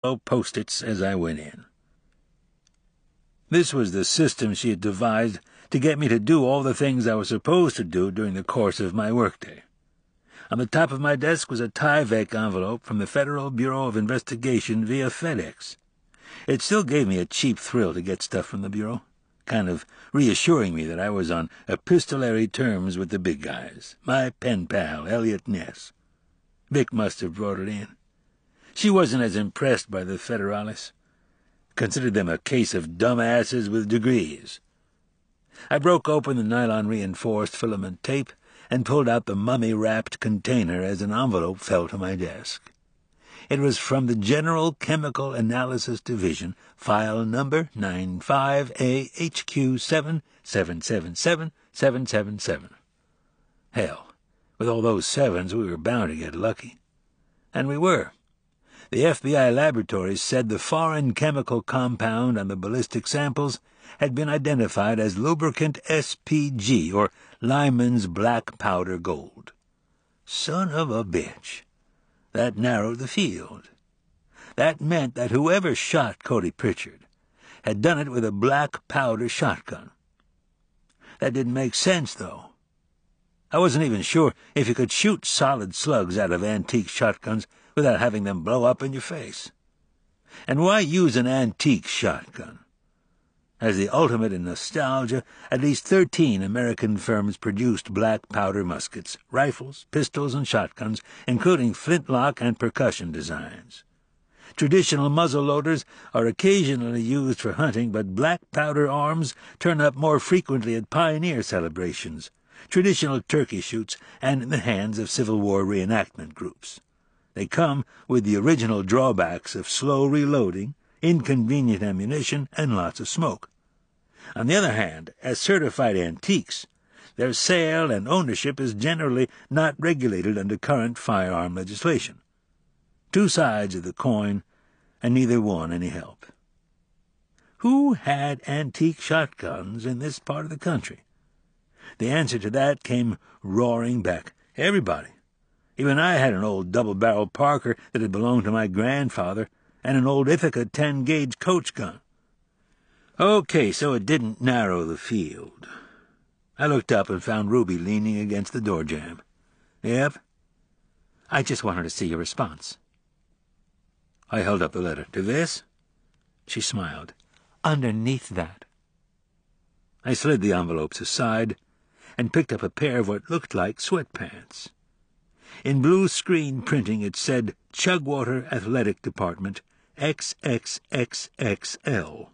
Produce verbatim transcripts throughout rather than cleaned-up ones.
post-its as I went in. This was the system she had devised to get me to do all the things I was supposed to do during the course of my workday. On the top of my desk was a Tyvek envelope from the Federal Bureau of Investigation via FedEx. It still gave me a cheap thrill to get stuff from the Bureau, kind of reassuring me that I was on epistolary terms with the big guys. My pen pal, Elliot Ness. Vic must have brought it in. She wasn't as impressed by the Federales. Considered them a case of dumbasses with degrees. I broke open the nylon-reinforced filament tape and pulled out the mummy-wrapped container as an envelope fell to my desk. It was from the General Chemical Analysis Division, file number nine five A H Q seven seven seven seven seven seven seven. Hell, with all those sevens we were bound to get lucky. And we were. The F B I laboratories said the foreign chemical compound on the ballistic samples had been identified as lubricant S P G, or Lyman's Black Powder Gold. Son of a bitch. That narrowed the field. That meant that whoever shot Cody Pritchard had done it with a black powder shotgun. That didn't make sense, though. I wasn't even sure if you could shoot solid slugs out of antique shotguns without having them blow up in your face. And why use an antique shotgun? As the ultimate in nostalgia, at least thirteen American firms produced black powder muskets, rifles, pistols, and shotguns, including flintlock and percussion designs. Traditional muzzle-loaders are occasionally used for hunting, but black powder arms turn up more frequently at pioneer celebrations, traditional turkey shoots, and in the hands of Civil War reenactment groups. They come with the original drawbacks of slow reloading, inconvenient ammunition, and lots of smoke. On the other hand, as certified antiques, their sale and ownership is generally not regulated under current firearm legislation. Two sides of the coin, and neither one any help. Who had antique shotguns in this part of the country? The answer to that came roaring back. Everybody. Even I had an old double-barrel Parker that had belonged to my grandfather, and an old Ithaca ten-gauge coach gun. Okay, so it didn't narrow the field. I looked up and found Ruby leaning against the door jamb. Yep? I just wanted to see your response. I held up the letter. To this? She smiled. Underneath that. I slid the envelopes aside and picked up a pair of what looked like sweatpants. In blue screen printing it said Chugwater Athletic Department, X X X X L.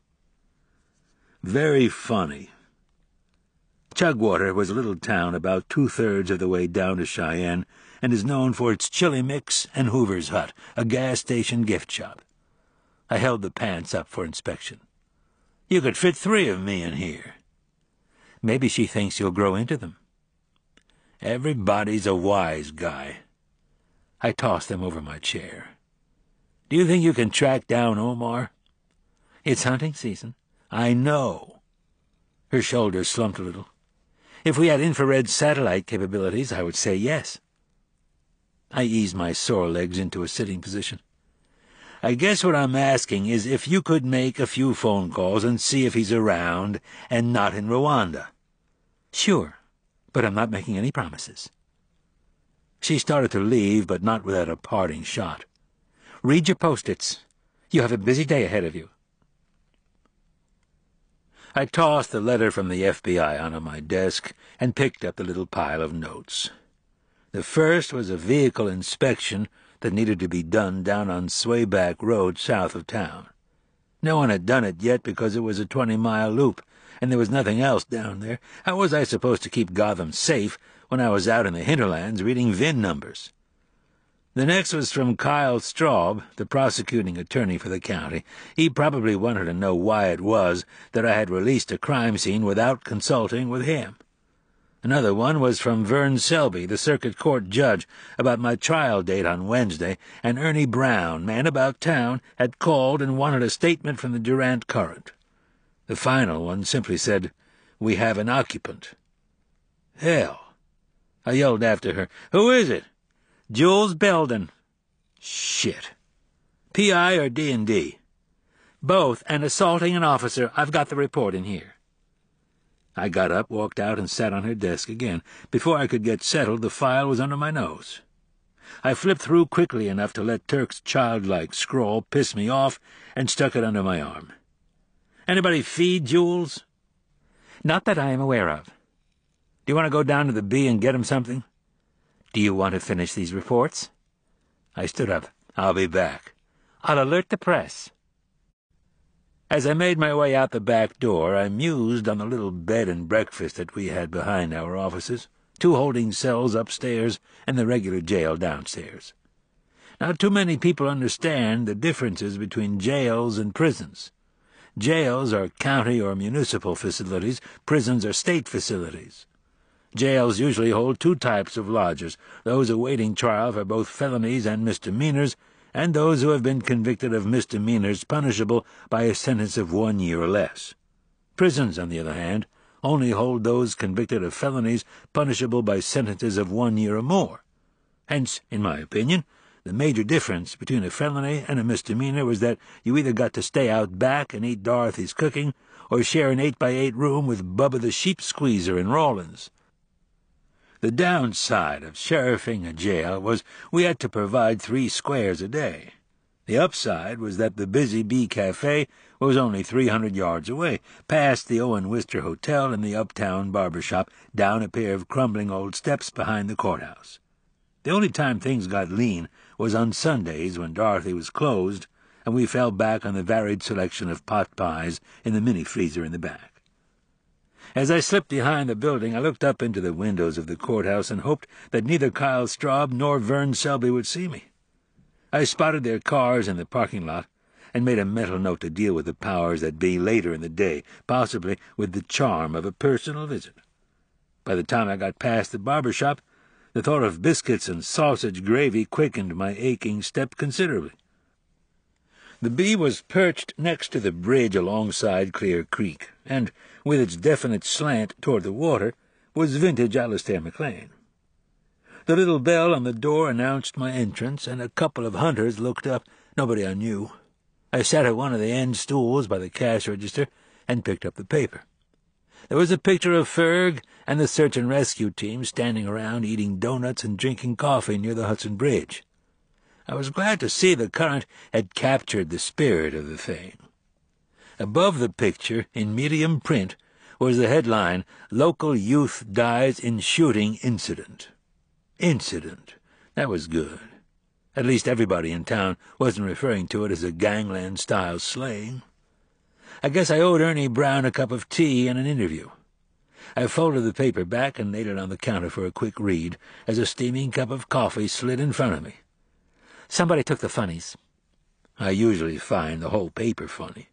Very funny. Chugwater was a little town about two-thirds of the way down to Cheyenne and is known for its chili mix and Hoover's Hut, a gas station gift shop. I held the pants up for inspection. You could fit three of me in here. Maybe she thinks you'll grow into them. Everybody's a wise guy. I tossed them over my chair. Do you think you can track down Omar? It's hunting season. I know. Her shoulders slumped a little. If we had infrared satellite capabilities, I would say yes. I eased my sore legs into a sitting position. I guess what I'm asking is if you could make a few phone calls and see if he's around and not in Rwanda. Sure, but I'm not making any promises. She started to leave, but not without a parting shot. Read your post-its. You have a busy day ahead of you. I tossed the letter from the F B I onto my desk and picked up the little pile of notes. The first was a vehicle inspection that needed to be done down on Swayback Road south of town. No one had done it yet because it was a twenty-mile loop, and there was nothing else down there. How was I supposed to keep Gotham safe when I was out in the hinterlands reading V I N numbers? The next was from Kyle Straub, the prosecuting attorney for the county. He probably wanted to know why it was that I had released a crime scene without consulting with him. Another one was from Vern Selby, the circuit court judge, about my trial date on Wednesday, and Ernie Brown, man about town, had called and wanted a statement from the Durant Current. The final one simply said, "We have an occupant." Hell! I yelled after her, "Who is it?" "Jules Belden." Shit. P I or D and D? Both, and assaulting an officer. I've got the report in here. I got up, walked out, and sat on her desk again. Before I could get settled, the file was under my nose. I flipped through quickly enough to let Turk's childlike scrawl piss me off and stuck it under my arm. Anybody feed Jules? Not that I am aware of. Do you want to go down to the B and get him something? Do you want to finish these reports? I stood up. I'll be back. I'll alert the press. As I made my way out the back door, I mused on the little bed and breakfast that we had behind our offices, two holding cells upstairs and the regular jail downstairs. Not too many people understand the differences between jails and prisons. Jails are county or municipal facilities, prisons are state facilities. Jails usually hold two types of lodgers, those awaiting trial for both felonies and misdemeanors, and those who have been convicted of misdemeanors punishable by a sentence of one year or less. Prisons, on the other hand, only hold those convicted of felonies punishable by sentences of one year or more. Hence, in my opinion, the major difference between a felony and a misdemeanor was that you either got to stay out back and eat Dorothy's cooking, or share an eight-by-eight room with Bubba the Sheep Squeezer in Rawlins. The downside of sheriffing a jail was we had to provide three squares a day. The upside was that the busy Bee Cafe was only three hundred yards away, past the Owen Wister Hotel and the uptown barber shop, down a pair of crumbling old steps behind the courthouse. The only time things got lean was on Sundays when Dorothy was closed, and we fell back on the varied selection of pot pies in the mini-freezer in the back. As I slipped behind the building, I looked up into the windows of the courthouse and hoped that neither Kyle Straub nor Vern Selby would see me. I spotted their cars in the parking lot and made a mental note to deal with the powers that be later in the day, possibly with the charm of a personal visit. By the time I got past the barber shop, the thought of biscuits and sausage gravy quickened my aching step considerably. The Bee was perched next to the bridge alongside Clear Creek, and, with its definite slant toward the water, was vintage Alistair MacLean. The little bell on the door announced my entrance, and a couple of hunters looked up, nobody I knew. I sat at one of the end stools by the cash register and picked up the paper. There was a picture of Ferg and the search and rescue team standing around eating donuts and drinking coffee near the Hudson Bridge. I was glad to see the current had captured the spirit of the thing. Above the picture, in medium print, was the headline, "Local Youth Dies in Shooting Incident." Incident. That was good. At least everybody in town wasn't referring to it as a gangland-style slaying. I guess I owed Ernie Brown a cup of tea and an interview. I folded the paper back and laid it on the counter for a quick read as a steaming cup of coffee slid in front of me. Somebody took the funnies. I usually find the whole paper funny.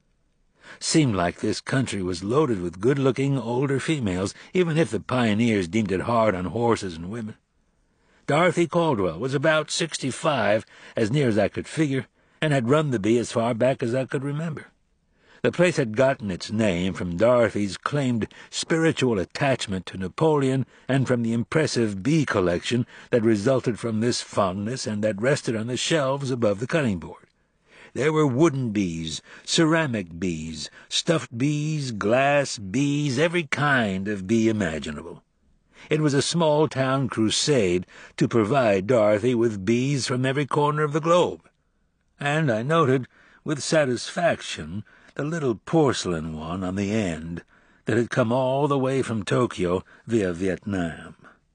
Seemed like this country was loaded with good-looking older females, even if the pioneers deemed it hard on horses and women. Dorothy Caldwell was about sixty-five, as near as I could figure, and had run the Bee as far back as I could remember. The place had gotten its name from Dorothy's claimed spiritual attachment to Napoleon and from the impressive bee collection that resulted from this fondness and that rested on the shelves above the cutting board. There were wooden bees, ceramic bees, stuffed bees, glass bees, every kind of bee imaginable. It was a small-town crusade to provide Dorothy with bees from every corner of the globe. And I noted, with satisfaction, the little porcelain one on the end that had come all the way from Tokyo via Vietnam.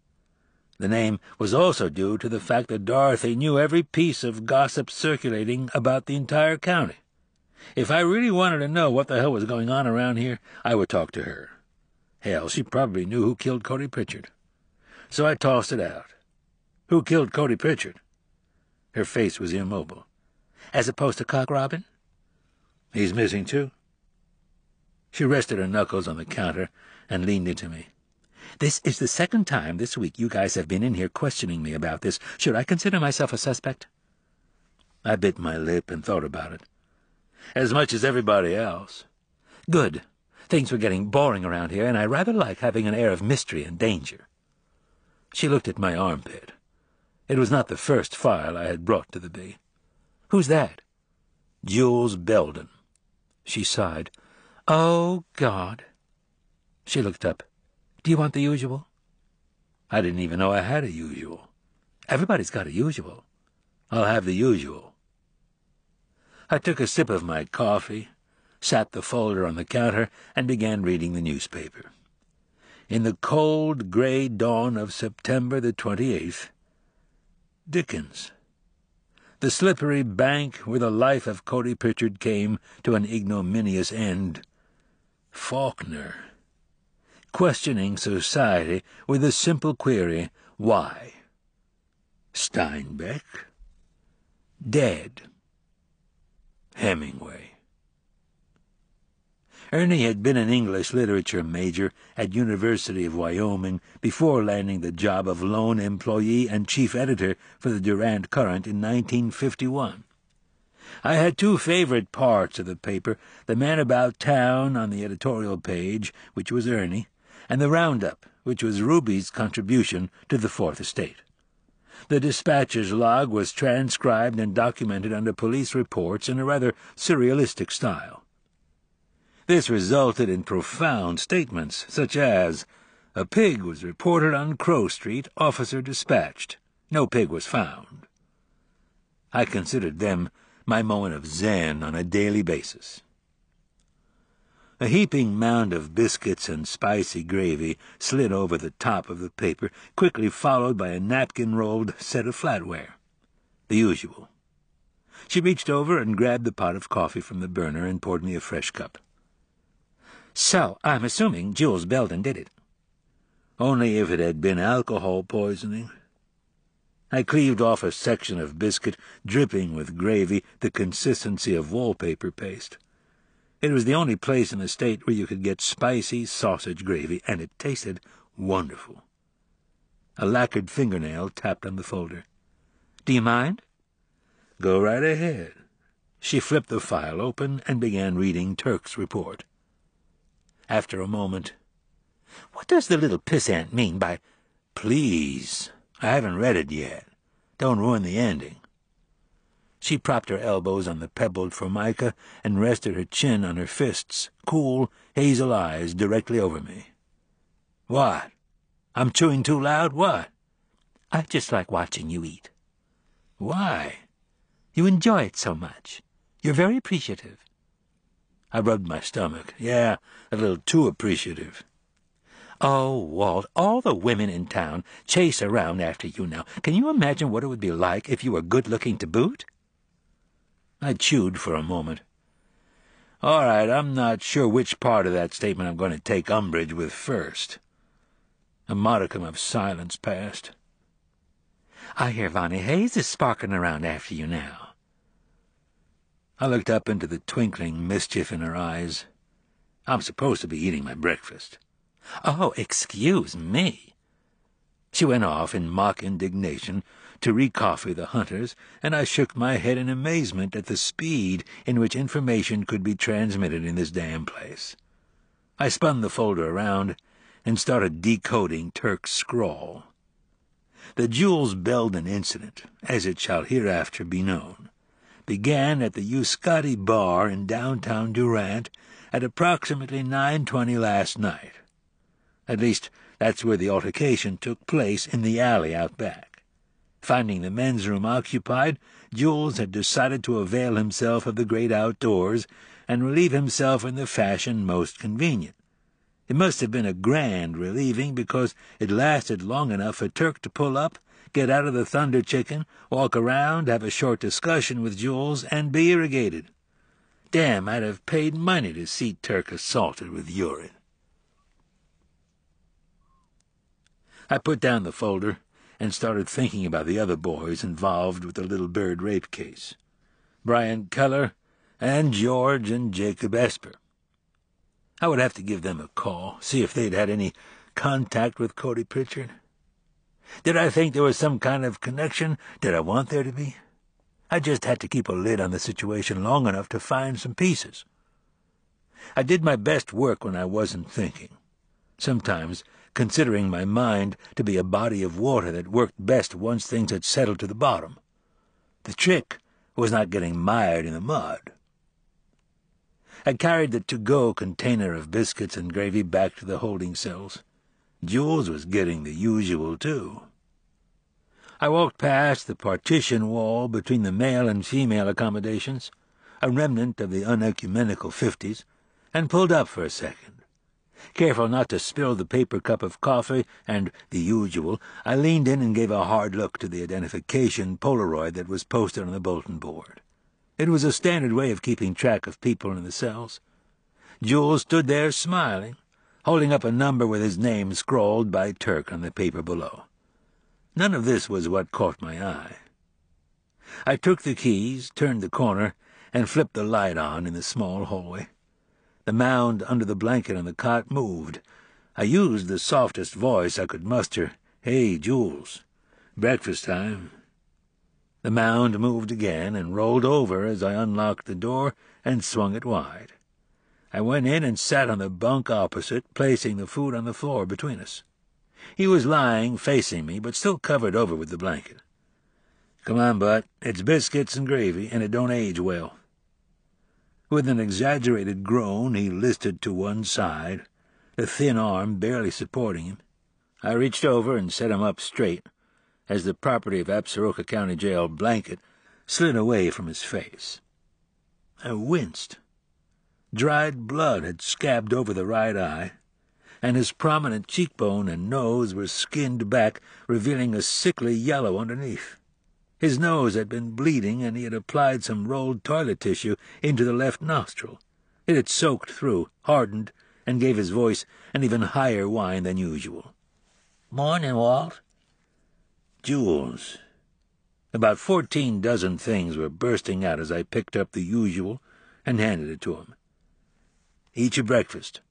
The name was also due to the fact that Dorothy knew every piece of gossip circulating about the entire county. If I really wanted to know what the hell was going on around here, I would talk to her. Hell, she probably knew who killed Cody Pritchard. So I tossed it out. Who killed Cody Pritchard? Her face was immobile. As opposed to Cock Robin? He's missing, too. She rested her knuckles on the counter and leaned into me. This is the second time this week you guys have been in here questioning me about this. Should I consider myself a suspect? I bit my lip and thought about it. As much as everybody else. Good. Things were getting boring around here, and I rather like having an air of mystery and danger. She looked at my armpit. It was not the first file I had brought to the Bee. "Who's that?" "Jules Belden." She sighed. "Oh, God." She looked up. "Do you want the usual?" I didn't even know I had a usual. "Everybody's got a usual." "I'll have the usual." I took a sip of my coffee, sat the folder on the counter, and began reading the newspaper. In the cold, grey dawn of September the twenty-eighth, Dickens. The slippery bank where the life of Cody Pritchard came to an ignominious end. Faulkner. Questioning society with the simple query, why? Steinbeck. Dead. Hemingway. Ernie had been an English literature major at University of Wyoming before landing the job of lone employee and chief editor for the Durant Current in nineteen fifty-one. I had two favorite parts of the paper, the man about town on the editorial page, which was Ernie, and the roundup, which was Ruby's contribution to the Fourth Estate. The dispatcher's log was transcribed and documented under police reports in a rather surrealistic style. This resulted in profound statements, such as, "A pig was reported on Crow Street, officer dispatched. No pig was found." I considered them my moment of zen on a daily basis. A heaping mound of biscuits and spicy gravy slid over the top of the paper, quickly followed by a napkin-rolled set of flatware. The usual. She reached over and grabbed the pot of coffee from the burner and poured me a fresh cup. "So, I'm assuming Jules Belden did it." "Only if it had been alcohol poisoning." I cleaved off a section of biscuit, dripping with gravy, the consistency of wallpaper paste. It was the only place in the state where you could get spicy sausage gravy, and it tasted wonderful. A lacquered fingernail tapped on the folder. "Do you mind?" "Go right ahead." She flipped the file open and began reading Turk's report. After a moment, "What does the little pissant mean by—" "Please, I haven't read it yet. Don't ruin the ending." She propped her elbows on the pebbled formica and rested her chin on her fists, cool, hazel eyes directly over me. "What? I'm chewing too loud? What?" "I just like watching you eat." "Why?" "You enjoy it so much. You're very appreciative." I rubbed my stomach. Yeah, a little too appreciative. "Oh, Walt, all the women in town chase around after you now. Can you imagine what it would be like if you were good-looking to boot?" I chewed for a moment. All right, I'm not sure which part of that statement I'm going to take umbrage with first. A modicum of silence passed. "I hear Vonnie Hayes is sparking around after you now." I looked up into the twinkling mischief in her eyes. I'm supposed to be eating my breakfast. "Oh, excuse me." She went off in mock indignation to recoffee the hunters, and I shook my head in amazement at the speed in which information could be transmitted in this damn place. I spun the folder around and started decoding Turk's scrawl. The Jules Belden incident, as it shall hereafter be known, began at the Euskadi Bar in downtown Durant at approximately nine twenty last night. At least, that's where the altercation took place, in the alley out back. Finding the men's room occupied, Jules had decided to avail himself of the great outdoors and relieve himself in the fashion most convenient. It must have been a grand relieving, because it lasted long enough for Turk to pull up, get out of the Thunder Chicken, walk around, have a short discussion with Jules, and be irrigated. Damn, I'd have paid money to see Turk assaulted with urine. I put down the folder and started thinking about the other boys involved with the Little Bird rape case. Brian Keller and George and Jacob Esper. I would have to give them a call, see if they'd had any contact with Cody Pritchard. Did I think there was some kind of connection? Did I want there to be? I just had to keep a lid on the situation long enough to find some pieces. I did my best work when I wasn't thinking, sometimes considering my mind to be a body of water that worked best once things had settled to the bottom. The trick was not getting mired in the mud. I carried the to-go container of biscuits and gravy back to the holding cells. Jules was getting the usual, too. I walked past the partition wall between the male and female accommodations, a remnant of the unecumenical fifties, and pulled up for a second. Careful not to spill the paper cup of coffee and the usual, I leaned in and gave a hard look to the identification Polaroid that was posted on the bulletin board. It was a standard way of keeping track of people in the cells. Jules stood there smiling, holding up a number with his name scrawled by Turk on the paper below. None of this was what caught my eye. I took the keys, turned the corner, and flipped the light on in the small hallway. The mound under the blanket on the cot moved. I used the softest voice I could muster. "Hey, Jules, breakfast time." The mound moved again and rolled over as I unlocked the door and swung it wide. I went in and sat on the bunk opposite, placing the food on the floor between us. He was lying facing me, but still covered over with the blanket. "Come on, Butt. It's biscuits and gravy, and it don't age well." With an exaggerated groan, he listed to one side, the thin arm barely supporting him. I reached over and set him up straight, as the property of Absaroka County Jail blanket slid away from his face. I winced. Dried blood had scabbed over the right eye, and his prominent cheekbone and nose were skinned back, revealing a sickly yellow underneath. His nose had been bleeding, and he had applied some rolled toilet tissue into the left nostril. It had soaked through, hardened, and gave his voice an even higher whine than usual. "Morning, Walt." "Jules." About fourteen dozen things were bursting out as I picked up the usual and handed it to him. "Eat your breakfast."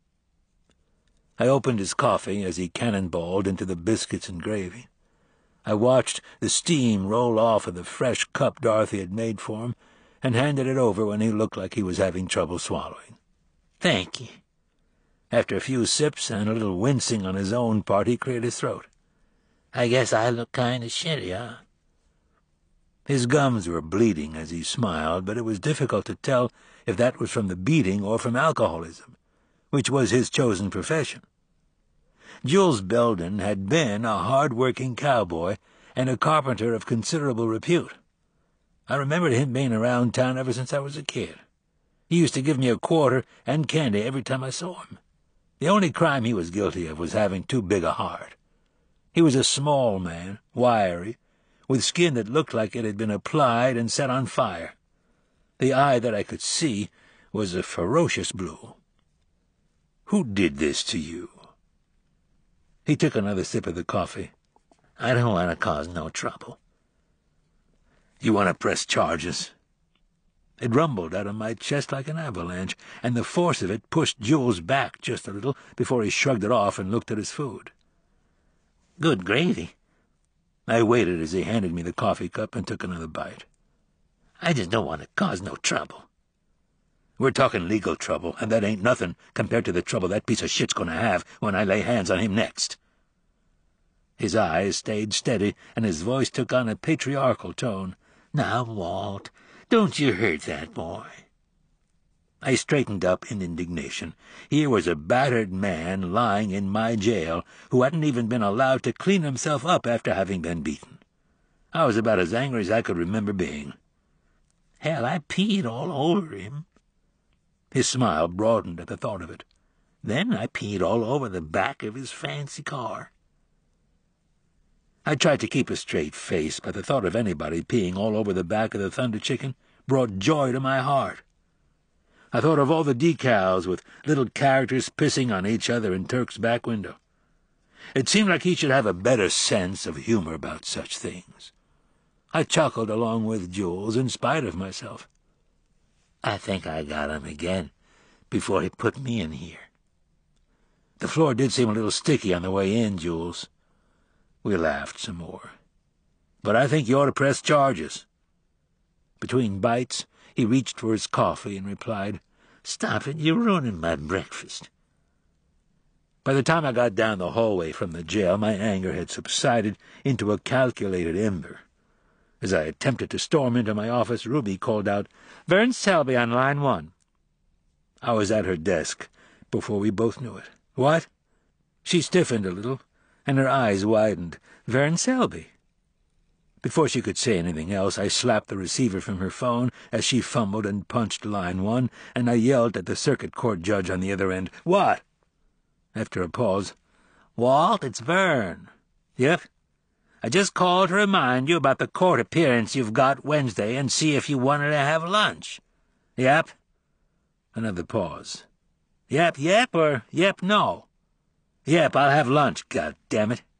I opened his coffee as he cannonballed into the biscuits and gravy. I watched the steam roll off of the fresh cup Dorothy had made for him, and handed it over when he looked like he was having trouble swallowing. "Thank you." After a few sips and a little wincing on his own part, he cleared his throat. "I guess I look kind of shitty, huh?" His gums were bleeding as he smiled, but it was difficult to tell if that was from the beating or from alcoholism, which was his chosen profession. Jules Belden had been a hard-working cowboy and a carpenter of considerable repute. I remembered him being around town ever since I was a kid. He used to give me a quarter and candy every time I saw him. The only crime he was guilty of was having too big a heart. He was a small man, wiry, with skin that looked like it had been applied and set on fire. The eye that I could see was a ferocious blue. "Who did this to you?" He took another sip of the coffee. "I don't want to cause no trouble." "You want to press charges?" It rumbled out of my chest like an avalanche, and the force of it pushed Jules back just a little before he shrugged it off and looked at his food. "Good gravy." I waited as he handed me the coffee cup and took another bite. "I just don't want to cause no trouble." "We're talking legal trouble, and that ain't nothing compared to the trouble that piece of shit's going to have when I lay hands on him next." His eyes stayed steady, and his voice took on a patriarchal tone. "Now, Walt, don't you hurt that boy." I straightened up in indignation. Here was a battered man lying in my jail who hadn't even been allowed to clean himself up after having been beaten. I was about as angry as I could remember being. "Hell, I peed all over him." His smile broadened at the thought of it. "Then I peed all over the back of his fancy car." I tried to keep a straight face, but the thought of anybody peeing all over the back of the Thunder Chicken brought joy to my heart. I thought of all the decals with little characters pissing on each other in Turk's back window. It seemed like he should have a better sense of humor about such things. I chuckled along with Jules in spite of myself. "I think I got him again before he put me in here." "The floor did seem a little sticky on the way in, Jules." We laughed some more. "But I think you ought to press charges." Between bites, he reached for his coffee and replied, "Stop it, you're ruining my breakfast." By the time I got down the hallway from the jail, my anger had subsided into a calculated ember. As I attempted to storm into my office, Ruby called out, "Vern Selby on line one." I was at her desk before we both knew it. "What?" She stiffened a little, and her eyes widened. "Vern Selby." Before she could say anything else, I slapped the receiver from her phone as she fumbled and punched line one, and I yelled at the circuit court judge on the other end, "What?" After a pause, "Walt, it's Vern." "Yep?" "I just called to remind you about the court appearance you've got Wednesday and see if you wanted to have lunch." "Yep?" Another pause. "Yep, yep, or yep, no?" "Yep, I'll have lunch, God damn it."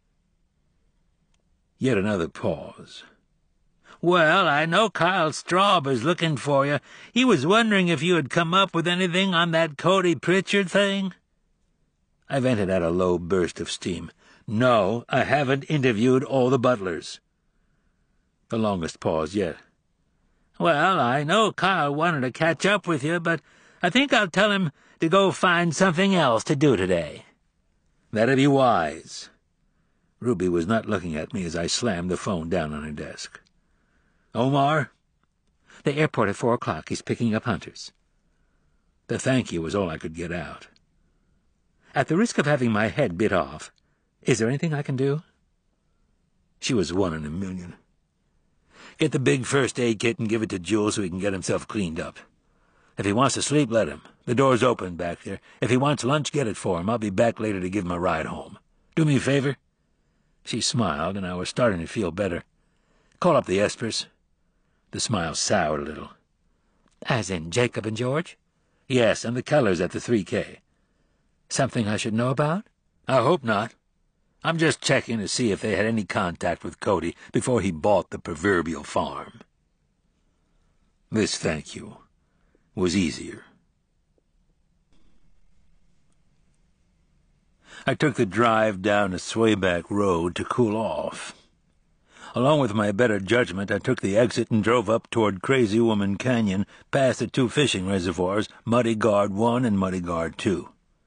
Yet another pause. "Well, I know Kyle Straub is looking for you. He was wondering if you had come up with anything on that Cody Pritchard thing." I vented out a low burst of steam. "No, I haven't interviewed all the butlers." The longest pause yet. "Well, I know Kyle wanted to catch up with you, but I think I'll tell him to go find something else to do today." "That'd be wise." Ruby was not looking at me as I slammed the phone down on her desk. "Omar?" "The airport at four o'clock. He's picking up hunters." The thank you was all I could get out. "At the risk of having my head bit off, is there anything I can do?" She was one in a million. "Get the big first aid kit and give it to Jules so he can get himself cleaned up. If he wants to sleep, let him. The door's open back there. If he wants lunch, get it for him. I'll be back later to give him a ride home. Do me a favor?" She smiled, and I was starting to feel better. "Call up the Espers." The smile soured a little. "As in Jacob and George?" "Yes, and the Kellers at the three K. "Something I should know about?" "I hope not. I'm just checking to see if they had any contact with Cody before he bought the proverbial farm." This thank you was easier. I took the drive down a swayback road to cool off. Along with my better judgment, I took the exit and drove up toward Crazy Woman Canyon, past the two fishing reservoirs, Muddy Guard One and Muddy Guard Two.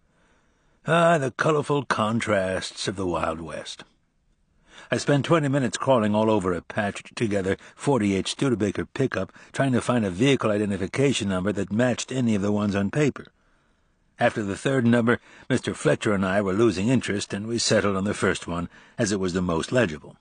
Ah, the colorful contrasts of the Wild West. I spent twenty minutes crawling all over a patched-together forty-eight Studebaker pickup, trying to find a vehicle identification number that matched any of the ones on paper. After the third number, Mister Fletcher and I were losing interest, and we settled on the first one, as it was the most legible.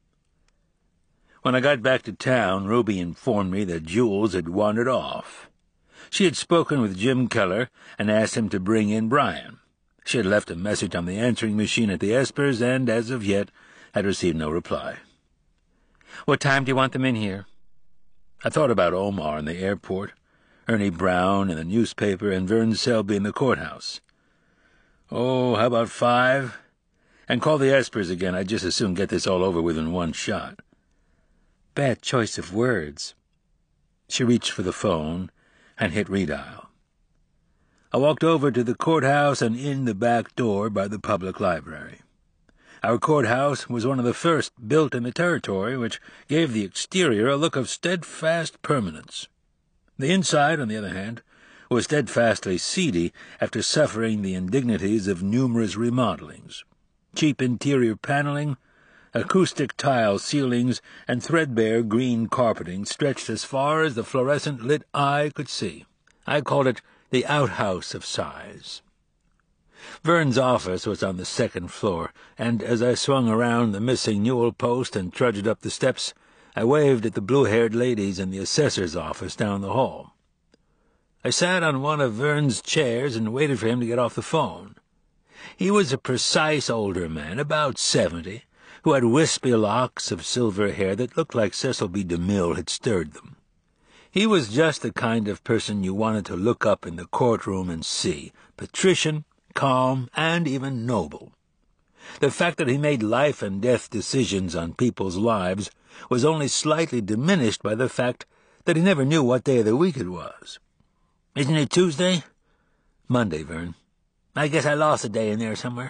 When I got back to town, Ruby informed me that Jules had wandered off. She had spoken with Jim Keller and asked him to bring in Brian. She had left a message on the answering machine at the Espers and, as of yet, had received no reply. "What time do you want them in here?" I thought about Omar in the airport, Ernie Brown in the newspaper, and Vern Selby in the courthouse. "Oh, how about five? And call the Espers again. I'd just as soon get this all over with in one shot." "Bad choice of words." She reached for the phone and hit redial. I walked over to the courthouse and in the back door by the public library. Our courthouse was one of the first built in the territory, which gave the exterior a look of steadfast permanence. The inside, on the other hand, was steadfastly seedy after suffering the indignities of numerous remodelings. Cheap interior paneling, acoustic tile ceilings, and threadbare green carpeting stretched as far as the fluorescent-lit eye could see. I called it the outhouse of size. Vern's office was on the second floor, and as I swung around the missing newel post and trudged up the steps, I waved at the blue-haired ladies in the assessor's office down the hall. I sat on one of Vern's chairs and waited for him to get off the phone. He was a precise older man, about seventy, who had wispy locks of silver hair that looked like Cecil B. DeMille had stirred them. He was just the kind of person you wanted to look up in the courtroom and see, patrician, calm, and even noble. The fact that he made life-and-death decisions on people's lives was only slightly diminished by the fact that he never knew what day of the week it was. "Isn't it Tuesday?" "Monday, Vern." "I guess I lost a day in there somewhere."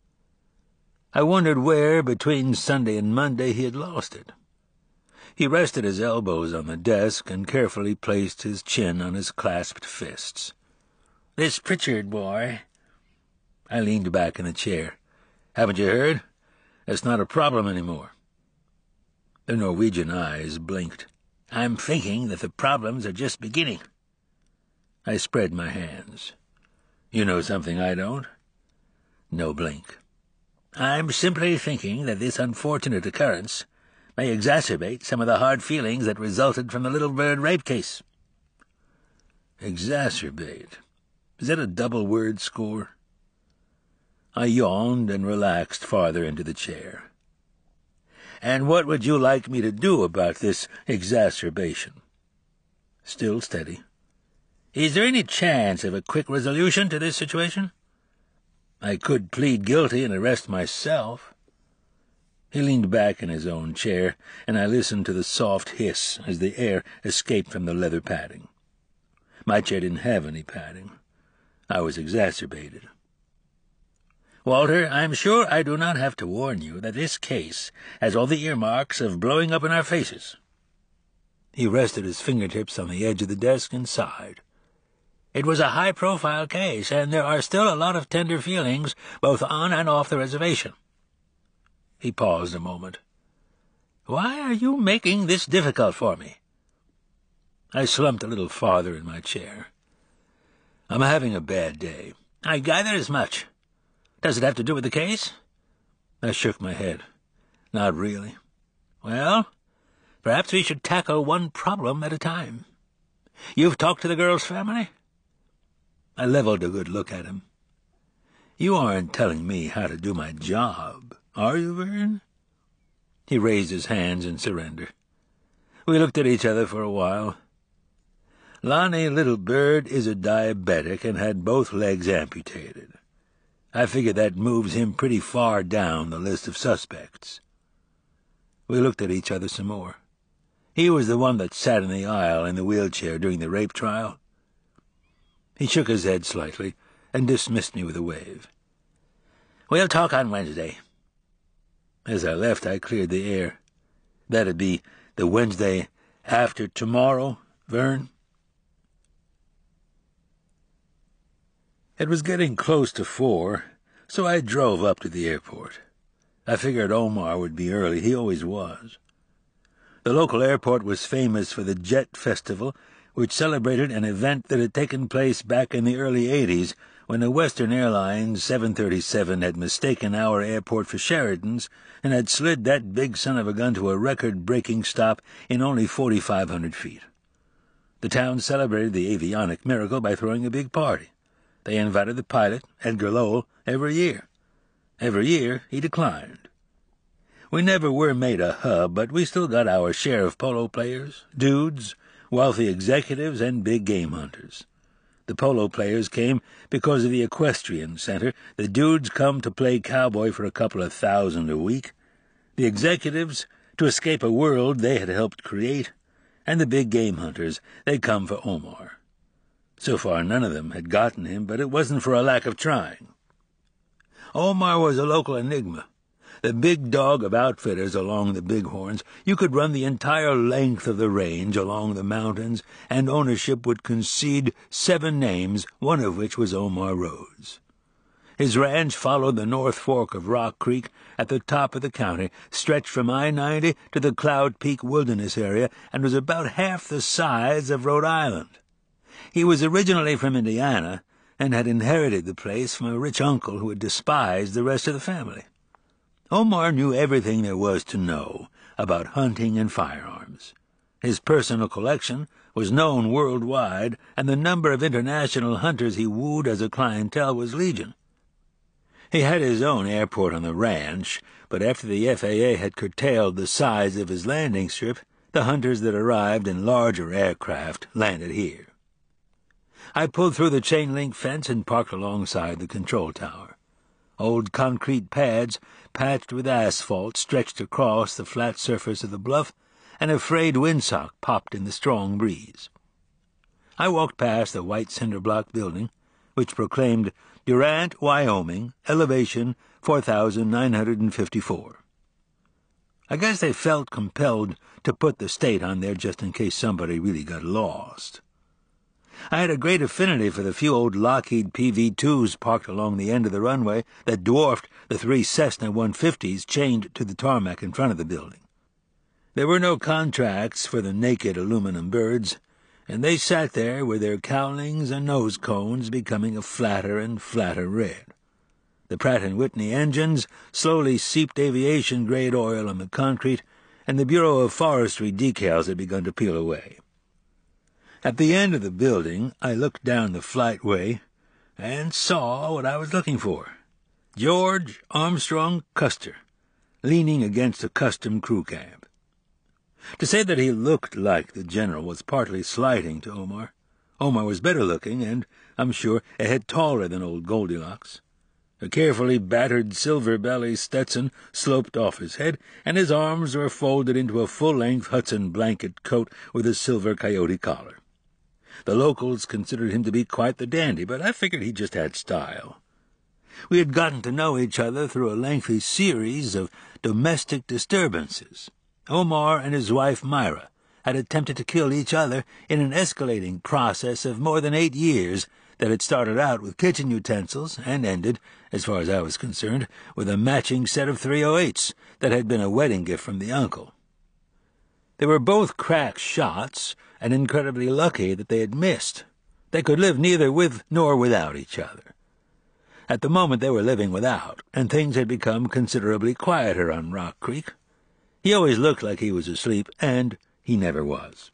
I wondered where, between Sunday and Monday, he had lost it. He rested his elbows on the desk and carefully placed his chin on his clasped fists. "This Pritchard boy—" I leaned back in the chair. "Haven't you heard? It's not a problem anymore." The Norwegian eyes blinked. I'm thinking that the problems are just beginning. I spread my hands. You know something I don't? No blink. I'm simply thinking that this unfortunate occurrence may exacerbate some of the hard feelings that resulted from the Little Bird rape case. Exacerbate? Is that a double-word score? I yawned and relaxed farther into the chair. And what would you like me to do about this exacerbation? Still steady. Is there any chance of a quick resolution to this situation? I could plead guilty and arrest myself. He leaned back in his own chair, and I listened to the soft hiss as the air escaped from the leather padding. My chair didn't have any padding. I was exacerbated. Walter, I'm sure I do not have to warn you that this case has all the earmarks of blowing up in our faces. He rested his fingertips on the edge of the desk and sighed. It was a high-profile case, and there are still a lot of tender feelings both on and off the reservation. He paused a moment. Why are you making this difficult for me? I slumped a little farther in my chair. I'm having a bad day. I gathered as much. Does it have to do with the case? I shook my head. Not really. Well, perhaps we should tackle one problem at a time. You've talked to the girl's family? I leveled a good look at him. You aren't telling me how to do my job, are you, Vern? He raised his hands in surrender. We looked at each other for a while. Lonnie Little Bird is a diabetic and had both legs amputated. I figure that moves him pretty far down the list of suspects. We looked at each other some more. He was the one that sat in the aisle in the wheelchair during the rape trial. He shook his head slightly and dismissed me with a wave. We'll talk on Wednesday. As I left, I cleared the air. That'd be the Wednesday after tomorrow, Vern? It was getting close to four, so I drove up to the airport. I figured Omar would be early. He always was. The local airport was famous for the Jet Festival, which celebrated an event that had taken place back in the early eighties when a Western Airlines seven thirty-seven had mistaken our airport for Sheridan's and had slid that big son of a gun to a record-breaking stop in only forty-five hundred feet. The town celebrated the avionic miracle by throwing a big party. They invited the pilot, Edgar Lowell, every year. Every year he declined. We never were made a hub, but we still got our share of polo players, dudes, wealthy executives, and big game hunters. The polo players came because of the equestrian center. The dudes come to play cowboy for a couple of thousand a week. The executives to escape a world they had helped create. And the big game hunters, they come for Omar. So far none of them had gotten him, but it wasn't for a lack of trying. Omar was a local enigma. The big dog of outfitters along the Bighorns. You could run the entire length of the range along the mountains, and ownership would concede seven names, one of which was Omar Rhodes. His ranch followed the North Fork of Rock Creek at the top of the county, stretched from I ninety to the Cloud Peak Wilderness area, and was about half the size of Rhode Island. He was originally from Indiana, and had inherited the place from a rich uncle who had despised the rest of the family. Omar knew everything there was to know about hunting and firearms. His personal collection was known worldwide, and the number of international hunters he wooed as a clientele was legion. He had his own airport on the ranch, but after the F A A had curtailed the size of his landing strip, the hunters that arrived in larger aircraft landed here. I pulled through the chain-link fence and parked alongside the control tower. Old concrete pads, patched with asphalt, stretched across the flat surface of the bluff, and a frayed windsock popped in the strong breeze. I walked past the white cinder-block building, which proclaimed Durant, Wyoming, elevation four thousand nine hundred fifty-four. I guess they felt compelled to put the state on there just in case somebody really got lost. I had a great affinity for the few old Lockheed P V twos parked along the end of the runway that dwarfed the three Cessna one fifties chained to the tarmac in front of the building. There were no contracts for the naked aluminum birds, and they sat there with their cowlings and nose cones becoming a flatter and flatter red. The Pratt and Whitney engines slowly seeped aviation-grade oil on the concrete, and the Bureau of Forestry decals had begun to peel away. At the end of the building, I looked down the flightway and saw what I was looking for. George Armstrong Custer, leaning against a custom crew cab. To say that he looked like the General was partly slighting to Omar. Omar was better looking and, I'm sure, a head taller than old Goldilocks. A carefully battered silver-belly Stetson sloped off his head, and his arms were folded into a full-length Hudson blanket coat with a silver coyote collar. The locals considered him to be quite the dandy, but I figured he just had style. We had gotten to know each other through a lengthy series of domestic disturbances. Omar and his wife Myra had attempted to kill each other in an escalating process of more than eight years that had started out with kitchen utensils and ended, as far as I was concerned, with a matching set of three oh eights that had been a wedding gift from the uncle. They were both crack shots, and incredibly lucky that they had missed. They could live neither with nor without each other. At the moment they were living without, and things had become considerably quieter on Rock Creek. He always looked like he was asleep, and he never was.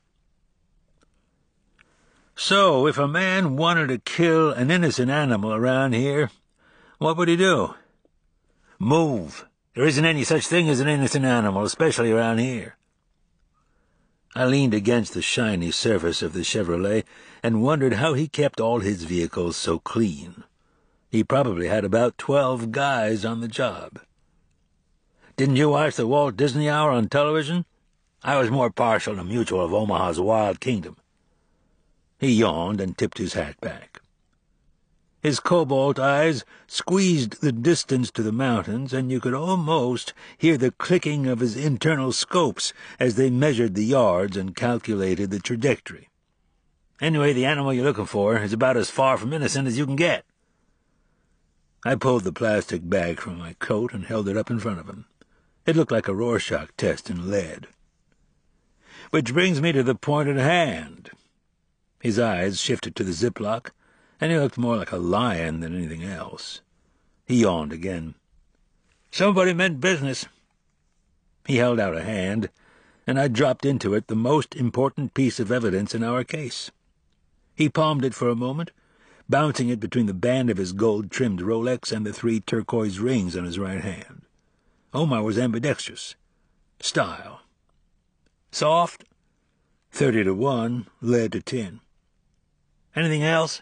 So, if a man wanted to kill an innocent animal around here, what would he do? Move. There isn't any such thing as an innocent animal, especially around here. I leaned against the shiny surface of the Chevrolet and wondered how he kept all his vehicles so clean. He probably had about twelve guys on the job. Didn't you watch the Walt Disney Hour on television? I was more partial to Mutual of Omaha's Wild Kingdom. He yawned and tipped his hat back. His cobalt eyes squeezed the distance to the mountains, and you could almost hear the clicking of his internal scopes as they measured the yards and calculated the trajectory. Anyway, the animal you're looking for is about as far from innocent as you can get. I pulled the plastic bag from my coat and held it up in front of him. It looked like a Rorschach test in lead. Which brings me to the point at hand. His eyes shifted to the Ziploc, and he looked more like a lion than anything else. He yawned again. Somebody meant business. He held out a hand, and I dropped into it the most important piece of evidence in our case. He palmed it for a moment, bouncing it between the band of his gold-trimmed Rolex and the three turquoise rings on his right hand. Omar was ambidextrous. Style. Soft. Thirty to one, lead to tin. Anything else?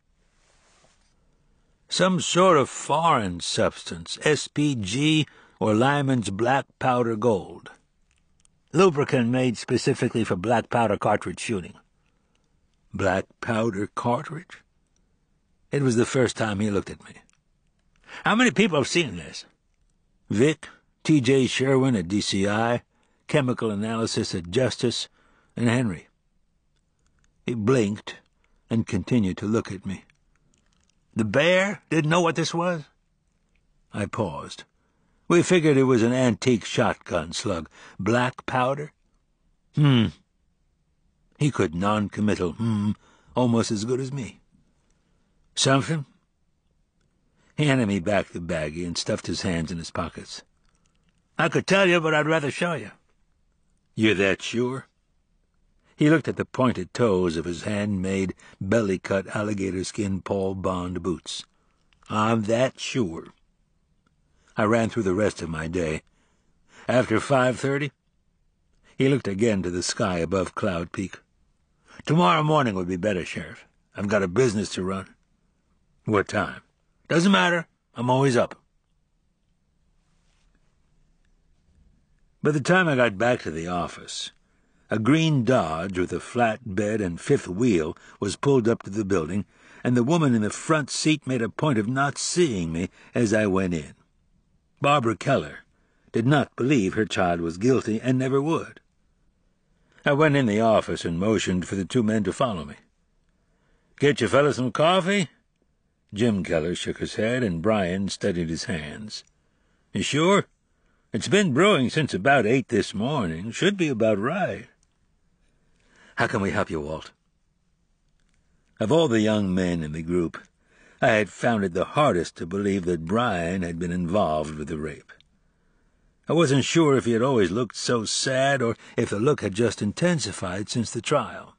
Some sort of foreign substance, S P G or Lyman's black powder gold. Lubricant made specifically for black powder cartridge shooting. Black powder cartridge? It was the first time he looked at me. How many people have seen this? Vic, T J Sherwin at D C I, Chemical Analysis at Justice, and Henry. He blinked and continued to look at me. The bear didn't know what this was? I paused. We figured it was an antique shotgun slug. Black powder? Hmm. He could non-committal hmm almost as good as me. Something? He handed me back the baggie and stuffed his hands in his pockets. I could tell you, but I'd rather show you. You're that sure? He looked at the pointed toes of his handmade, belly-cut alligator-skin Paul Bond boots. I'm that sure. I ran through the rest of my day. After five thirty, he looked again to the sky above Cloud Peak. Tomorrow morning would be better, Sheriff. I've got a business to run. What time? Doesn't matter. I'm always up. By the time I got back to the office, a green Dodge with a flat bed and fifth wheel was pulled up to the building, and the woman in the front seat made a point of not seeing me as I went in. Barbara Keller did not believe her child was guilty and never would. I went in the office and motioned for the two men to follow me. Get you fellas some coffee? Jim Keller shook his head, and Brian steadied his hands. You sure? It's been brewing since about eight this morning. Should be about right. How can we help you, Walt? Of all the young men in the group, I had found it the hardest to believe that Brian had been involved with the rape. I wasn't sure if he had always looked so sad or if the look had just intensified since the trial.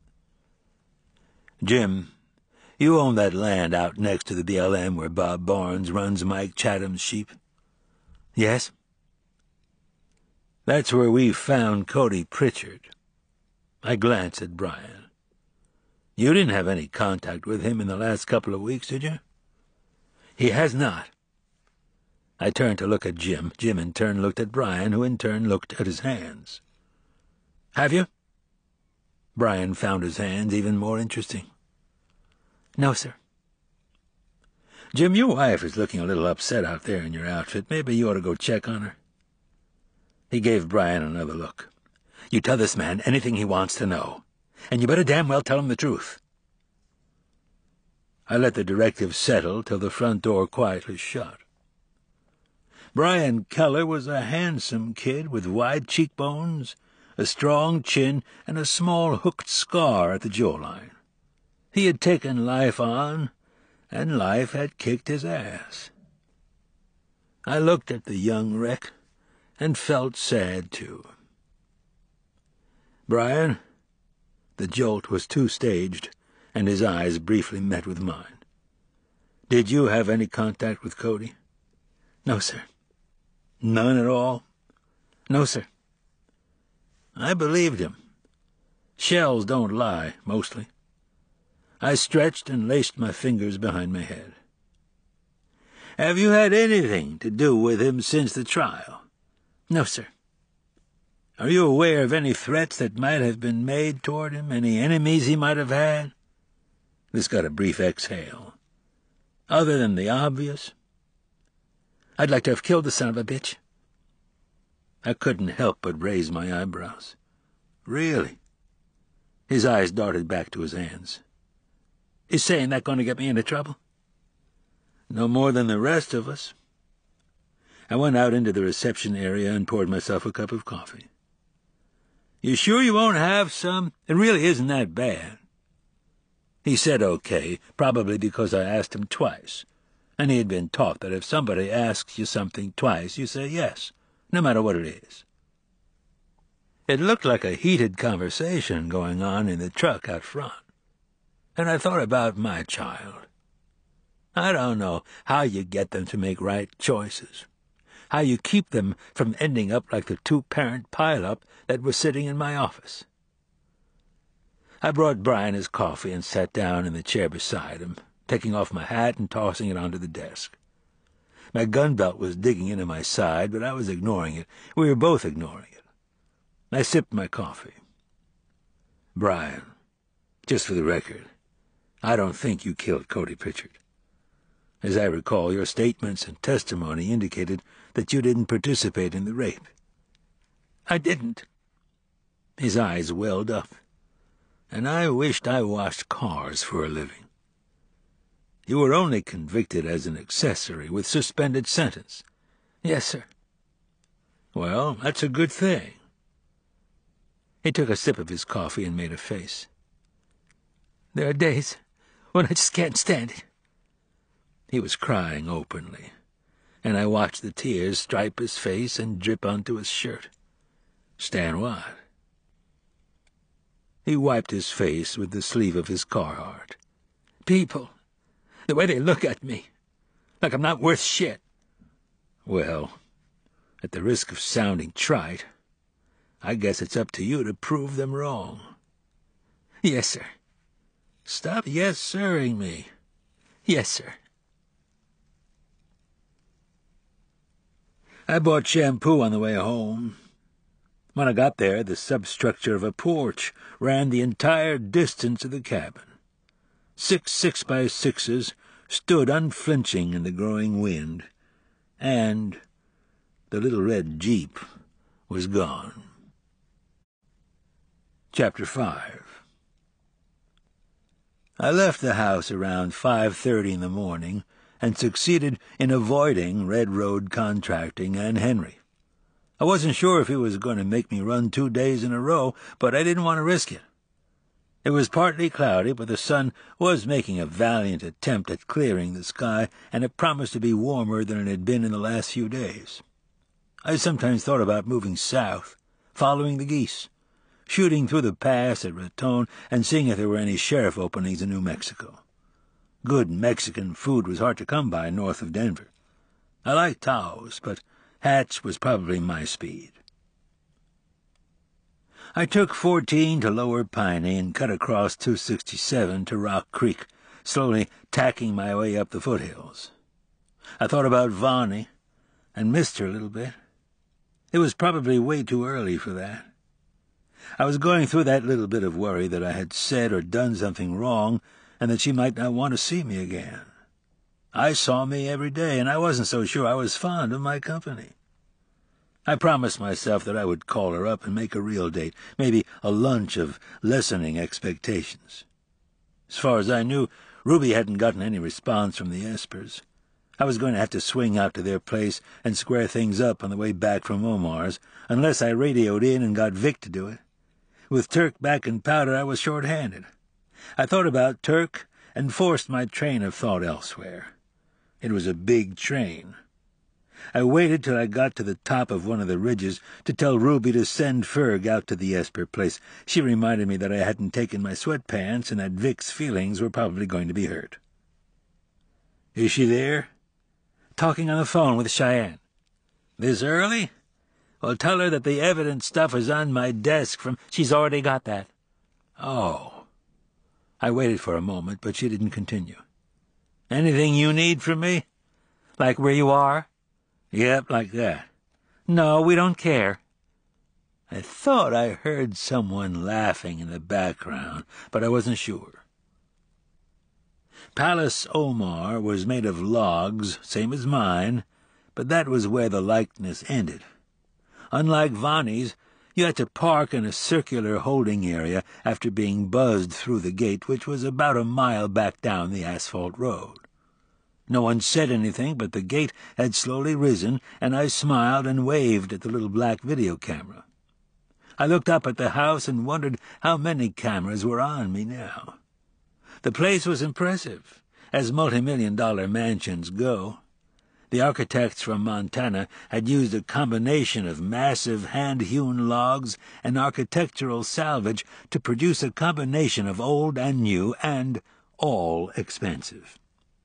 Jim, you own that land out next to the B L M where Bob Barnes runs Mike Chatham's sheep? Yes. That's where we found Cody Pritchard. I glanced at Brian. You didn't have any contact with him in the last couple of weeks, did you? He has not. I turned to look at Jim. Jim in turn looked at Brian, who in turn looked at his hands. Have you? Brian found his hands even more interesting. No, sir. Jim, your wife is looking a little upset out there in your outfit. Maybe you ought to go check on her. He gave Brian another look. You tell this man anything he wants to know, and you better damn well tell him the truth. I let the directive settle till the front door quietly shut. Brian Keller was a handsome kid with wide cheekbones, a strong chin, and a small hooked scar at the jawline. He had taken life on, and life had kicked his ass. I looked at the young wreck and felt sad, too. Brian, the jolt was two-staged, and his eyes briefly met with mine. Did you have any contact with Cody? No, sir. None at all? No, sir. I believed him. Shells don't lie, mostly. I stretched and laced my fingers behind my head. Have you had anything to do with him since the trial? No, sir. Are you aware of any threats that might have been made toward him, any enemies he might have had? This got a brief exhale. Other than the obvious? I'd like to have killed the son of a bitch. I couldn't help but raise my eyebrows. Really? His eyes darted back to his hands. Is saying that going to get me into trouble? No more than the rest of us. I went out into the reception area and poured myself a cup of coffee. You sure you won't have some? It really isn't that bad. He said okay, probably because I asked him twice, and he had been taught that if somebody asks you something twice, you say yes, no matter what it is. It looked like a heated conversation going on in the truck out front, and I thought about my child. I don't know how you get them to make right choices, how you keep them from ending up like the two-parent pile-up that was sitting in my office. I brought Brian his coffee and sat down in the chair beside him, taking off my hat and tossing it onto the desk. My gun belt was digging into my side, but I was ignoring it. We were both ignoring it. I sipped my coffee. Brian, just for the record, I don't think you killed Cody Pritchard. As I recall, your statements and testimony indicated that you didn't participate in the rape. I didn't. His eyes welled up, and I wished I washed cars for a living. You were only convicted as an accessory with suspended sentence. Yes, sir. Well, that's a good thing. He took a sip of his coffee and made a face. There are days when I just can't stand it. He was crying openly, and I watched the tears stripe his face and drip onto his shirt. Stand what? He wiped his face with the sleeve of his Carhartt. People. The way they look at me. Like I'm not worth shit. Well, at the risk of sounding trite, I guess it's up to you to prove them wrong. Yes, sir. Stop yes-sirring me. Yes, sir. I bought shampoo on the way home. When I got there, the substructure of a porch ran the entire distance of the cabin. Six six-by-sixes stood unflinching in the growing wind, and the little red Jeep was gone. Chapter five. I left the house around five thirty in the morning and succeeded in avoiding Red Road Contracting and Henry. I wasn't sure if he was going to make me run two days in a row, but I didn't want to risk it. It was partly cloudy, but the sun was making a valiant attempt at clearing the sky, and it promised to be warmer than it had been in the last few days. I sometimes thought about moving south, following the geese, shooting through the pass at Raton, and seeing if there were any sheriff openings in New Mexico. Good Mexican food was hard to come by north of Denver. I liked Taos, but Hatch was probably my speed. I took fourteen to Lower Piney and cut across two sixty-seven to Rock Creek, slowly tacking my way up the foothills. I thought about Vonnie and missed her a little bit. It was probably way too early for that. I was going through that little bit of worry that I had said or done something wrong and that she might not want to see me again. I saw me every day, and I wasn't so sure I was fond of my company. I promised myself that I would call her up and make a real date, maybe a lunch of lessening expectations. As far as I knew, Ruby hadn't gotten any response from the Espers. I was going to have to swing out to their place and square things up on the way back from Omar's, unless I radioed in and got Vic to do it. With Turk back in powder, I was short-handed. I thought about Turk and forced my train of thought elsewhere. It was a big train. I waited till I got to the top of one of the ridges to tell Ruby to send Ferg out to the Esper place. She reminded me that I hadn't taken my sweatpants and that Vic's feelings were probably going to be hurt. "Is she there?" "Talking on the phone with Cheyenne." "This early?" "Well, tell her that the evidence stuff is on my desk from—" "She's already got that." "Oh." I waited for a moment, but she didn't continue. "Anything you need from me?" "Like where you are?" "Yep, like that." "No, we don't care." I thought I heard someone laughing in the background, but I wasn't sure. Palace Omar was made of logs, same as mine, but that was where the likeness ended. Unlike Vonnie's, you had to park in a circular holding area after being buzzed through the gate, which was about a mile back down the asphalt road. No one said anything, but the gate had slowly risen, and I smiled and waved at the little black video camera. I looked up at the house and wondered how many cameras were on me now. The place was impressive, as multi-million dollar mansions go. The architects from Montana had used a combination of massive hand-hewn logs and architectural salvage to produce a combination of old and new, and all expensive.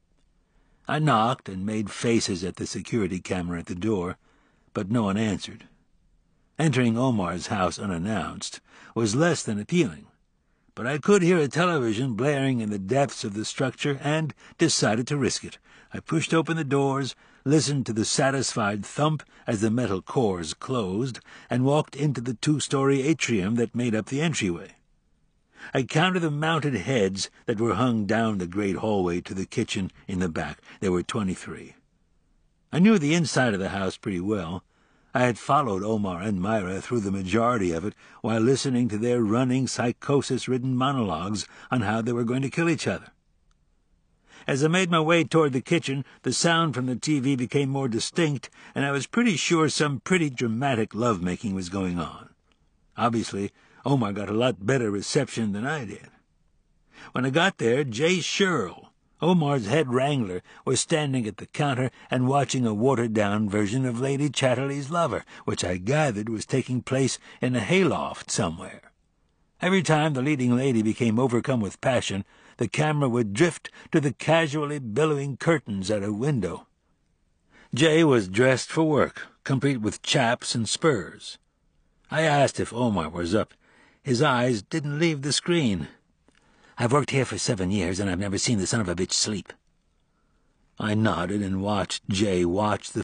I knocked and made faces at the security camera at the door, but no one answered. Entering Omar's house unannounced was less than appealing, but I could hear a television blaring in the depths of the structure and decided to risk it. I pushed open the doors, listened to the satisfied thump as the metal cores closed, and walked into the two-story atrium that made up the entryway. I counted the mounted heads that were hung down the great hallway to the kitchen in the back. There were twenty-three. I knew the inside of the house pretty well. I had followed Omar and Myra through the majority of it while listening to their running, psychosis-ridden monologues on how they were going to kill each other. As I made my way toward the kitchen, the sound from the T V became more distinct, and I was pretty sure some pretty dramatic love-making was going on. Obviously, Omar got a lot better reception than I did. When I got there, Jay Sherrill, Omar's head wrangler, was standing at the counter and watching a watered-down version of Lady Chatterley's Lover, which I gathered was taking place in a hayloft somewhere. Every time the leading lady became overcome with passion, the camera would drift to the casually billowing curtains at a window. Jay was dressed for work, complete with chaps and spurs. I asked if Omar was up. His eyes didn't leave the screen. "I've worked here for seven years, and I've never seen the son of a bitch sleep." I nodded and watched Jay watch the